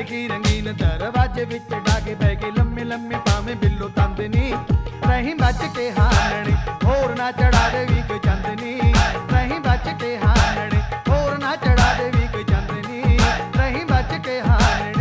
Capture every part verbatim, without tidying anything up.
की रंगीन दरवाजे विच डाके बह के लम्मे लम्मे पावे बिल्लो तंदनी रही बच के हाननी होर ना चढ़ा दे वी कोई चंदनी रही बच के हाननी होर ना चढ़ा दे वी कोई चंदनी रही बच के हाननी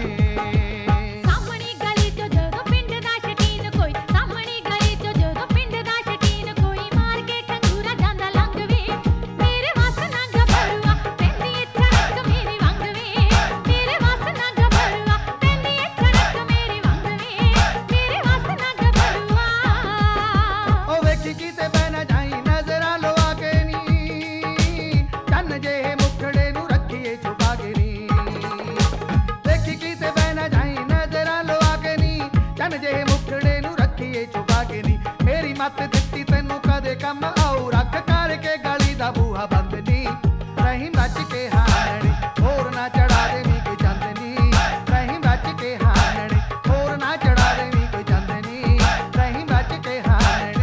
सामणी गली चो जदों पिंड दा शकीन कोई सामणी गली चो जदों पिंड दा शकीन कोई मार के खंजूरा जांदा लंघ वे मेरे वस ना गबरुआ पैंदी ठड़क मेरी वंग वे मेरे वस ना गबरुआ पैंदी ठड़क मेरी वंग वे मेरे वस ना गबरुआ ओ वेखी किते बह ना जाई नजरा लवा के नी चन्न जे मुखड़े नू रखिए छुपा के नी वेखी किते बह ना जाई नजरा लवा के नी चन्न जे मुखड़े नू रखिए छुपा के नी मेरी मत दित्ती तैनू कदे कम आऊ रख करके गली दा बूहा बंद नी रही बच के हाननी होर ना चढ़ा दे नी कोई चंदनी रही बच के हाननी होर ना चढ़ा दे नी कोई चंदनी रही बच के हाननी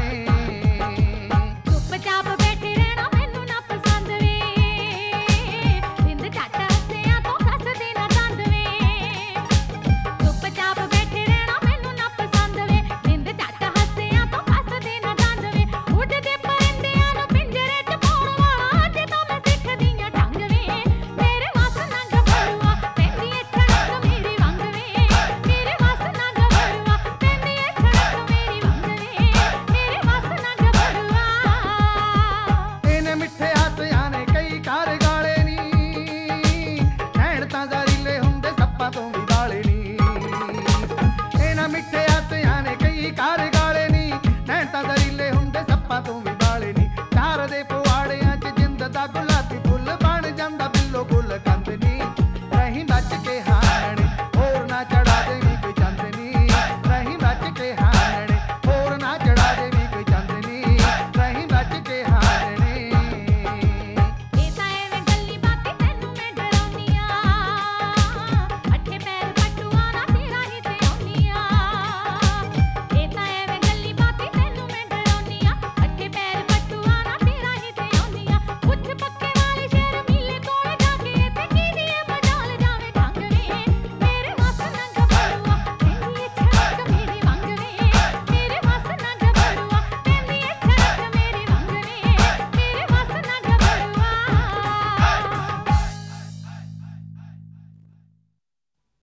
चुपचाप बैठे रहना मैनू ना पसंद वे बिंद झट हसिया तो कस दे ना दंद वे चुपचाप बैठे रहना मैनू ना पसंद वे बिंद झट हसिया तो कस दे ना दंद वे उड़दे परिंदियां नू पिंजरे च पाउण वाला अज तां मैं सिखदी ਆਂ ढंग वे मेरे वस ना गबरुआ पैंदी ठड़क मेरी वंग वे मेरे वस ना गबरुआ पैंदी ठड़क मेरी वंग वे मेरे वस ना गबरुआ ਇਹਨੇ ਮਿੱਠੇ ਹੱਥਾਂ ਨੇ ਕਈ ਕਾਰ ਗਾਲੇ ਨੀ ਨੈਣ ਤਾਂ ਜ਼ਹਿਰੀਲੇ ਹੁੰਦੇ ਸੱਪਾਂ ਤੋਂ ਵੀ ਵਾਲੇ ਨੀ ਇਹਨਾਂ ਮਿੱਠੇ ਹੱਥਾਂ ਨੇ ਕਈ ਕਾਰ ਗਾਲੇ ਨੀ ਨੈਣ ਤਾਂ ਜ਼ਹਿਰੀਲੇ ਹੁੰਦੇ ਸੱਪਾਂ ਤੋਂ ਵੀ ਵਾਲੇ ਨੀ ਚਾਰ ਦੇ